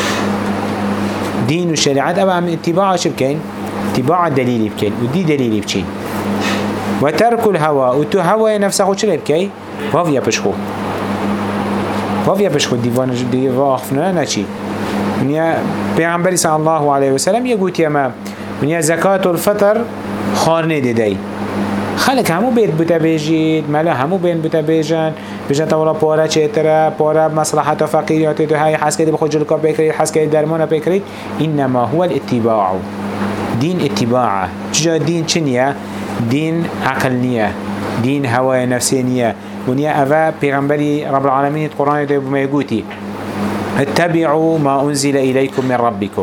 دين وشريعة أبا اتباع شبكين اتباع الدليل بكين ودي دليل بكين وترك الهوى وتو هوى نفسه خود شلي بكين وفيا بشخو ديوان أخفنا نشي ونيا پیغمبر صلى الله عليه وسلم يقول يما ونيا زكاة الفطر خارنه دي خلق همو بيت بوتا بيجيد ملا همو بين بوتا بيجن بيجن تولا پارا چهتره پارا مصلحات فقيريات دو هاي حس كده بخود جلوكا بكريد حس كده درمانا بكريد إنما هو الاتباع دين اتباع چجا دين چنية دين عقلنية دين هواي نفسينية ونيا أفا پیغمبري رب العالمين القرآن ده بما يقولي اتبعوا ما أنزل إليكم من ربكم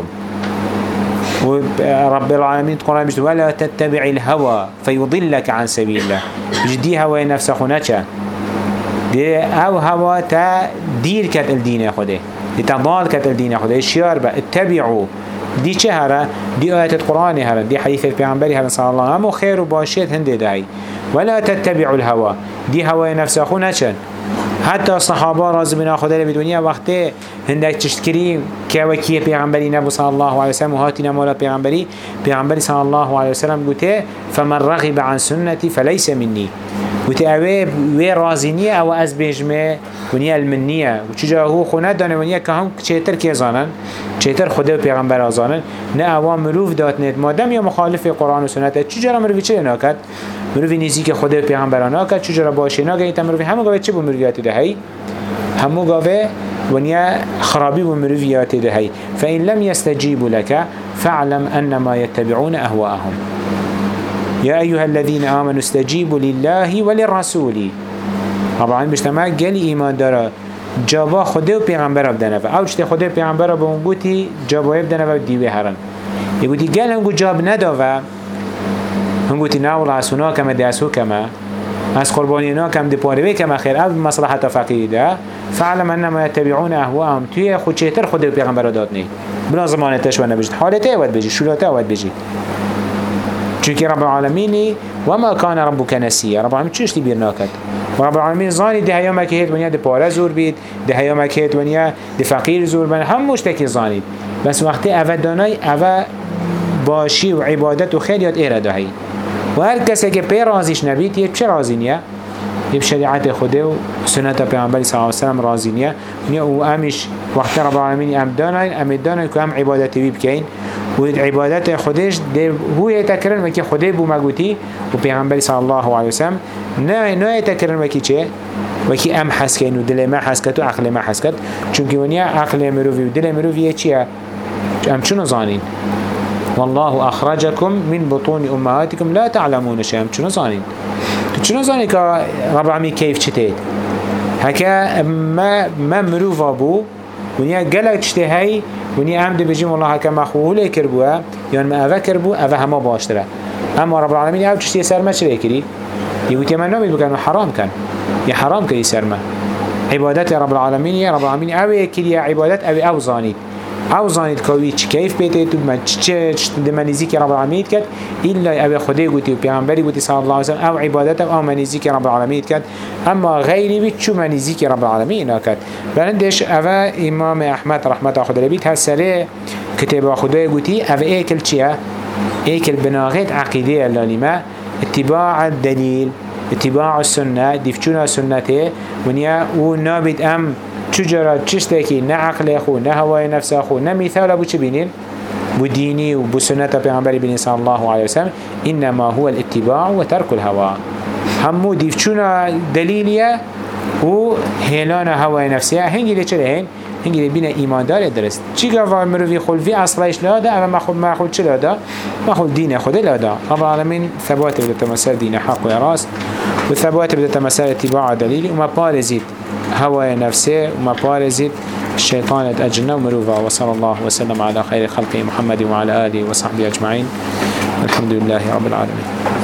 ورب العالمين القرآن بيجي ولا تتبع الهوى فيضلك عن سبيل الله بيجي هوى نفسه خناتشا دي او هوى تا دير كت الدين يا خده دي تضال كت الدين يا خده الشيار بقى اتبعوا دي چهرة دي آيات القرآن هذا دي حديث البيعنبري هذا صلى الله عليه وسلم خير وباشيت هندي داعي ولا تتبعوا الهوى دي هوى نفسه خناتشا حتی الصحابه راضی بنا خدا ل دنیا وقتی هندک تشتکری که وکی پیغمبری نبی صلی الله علیه و سلم و هاتی نمال پیغمبری صلی الله علیه و سلم گوته فمن رغب عن سنتی فلیس منی گوته اوه وی راضی نیه او از بجمه ونیا المنیه و چجا هو خونت دانه ونیا که هم چهتر که زانن چهتر خدا و پیغمبر آزانن نه اوه مروف داد نید مادم یا مخالف قرآن و سنت چجا مروفی چه ناکد مروفی نیزی که خدا و پیغمبر ناکد چجا باشه ناکد مروفی همه گاوه چه بمروفیاتی دهی همو گاوه ونیا خرابی بمروفیاتی دهی فإن لم يستجيبوا لك فاعلم أنما يتبعون أهواءهم يا أيها الذين آمنوا استجيبوا لله وللرسول طبعا بجتماع قال إيمان دارا جابا خده و پیغمبر بدنفه او چته خده و پیغمبر با اون گوتی جابا بدنفه دیوه هرن یه گوتی گل هنگو جاب نداوه هنگو گوتی ناول عسونا کم دهسو کم از قربانینا کم دی پاروه کم خیر او مصلحت فقیده فعلم انما يتبعون اهواهم توی خود چهتر خده و پیغمبر داد نی بنا زمانتش و نبجد حالته اود بجید شلاته اود بجید چونك رب العالمين وما كان ربك نسيا رب العالمين چوش تبير ناكد ورب العالمين ظاني ده هيامك هيت ونيا ده پاره زور بيت ده هيامك هيت ونيا ده فقير زور بن هم مشتكي ظاني بس وقت أفداناي أفا باشي وعبادت وخيريات إيراده هي وهر كسي که پی رازيش نبيت يب چه رازي نيا يب شريعت خوده وسنة پیغمبر صلى الله عليه وسلم رازي نيا و امش وقت رب العالمين امداناي که هم عبادت بيب كين و عبادت خودش ده هو يتكرر مكي خوده بو مگوتی و پیغمبر صلى الله عليه وسلم نه يتكرر مكي چه وكي ام حس كين و دل ما حس كت و عقل ما حس كت چونك ونيا عقل مروفي و دل مروفي چيه ام چنو زانين والله أخرجكم من بطون أمهاتكم لا تعلمون شيئا چنو زانين چنو زانين که رب العالمين كيف چتید هكا ما مروفا بو ونیا گلک چته هی ونیا هم دو بجیم والله هکا مخوله کربوه یان ما اوه کربو اوه همه باشتره اما رب العالمین او چشتی سرمه چره کری؟ یکوتی من نامید بکن و حرام کن یا حرام کری سرمه عبادت رب العالمین یا رب العالمین اوه کری عبادت او زانید او زانید کوی چه کیف بیته تو من چه منیزی که رب العالمین کرد الا او خدای گوتی و پیامبری گوتی صلی الله علیه وسلم او عبادت او منیزی که رب العالمین کرد اما غیری بیت چو منیزی که رب العالمین کرد بلندش او امام احمد رحمت خدا بیت هر سره کتاب خدای گوتی او ایکل چیه ایکل بناغت عقیده اللالیمه اتباع الدلیل اتباع السنه دفچون سنته ونیا و نابد ام چجرا چشتکی نه عقل خو نه هوای نفس خو نه مثال ابو چه بینین بو دینی و بو سنت پیامبر بین صلی الله علیه وسلم انما هو الاتباع و ترک الهوا همو دیفچونا دلیلیه و هلان هوای نفسیه هنگی لی چه لهن هنگی لی بین ایماندار درست چی گفت مروی خلفی اصلایش لاده اما ما خود چه لاده ما خود دین خود لاده رب العالمین ثبات بده تمثل دین حق و راست و ثبات بده تمثل اتباع دلیلی و ما پارزید هوای نفسه وما بارزت الشيطان أجنة ومروفا وصلى الله وسلم على خير خلقه محمد وعلى آله وصحبه أجمعين الحمد لله رب العالمين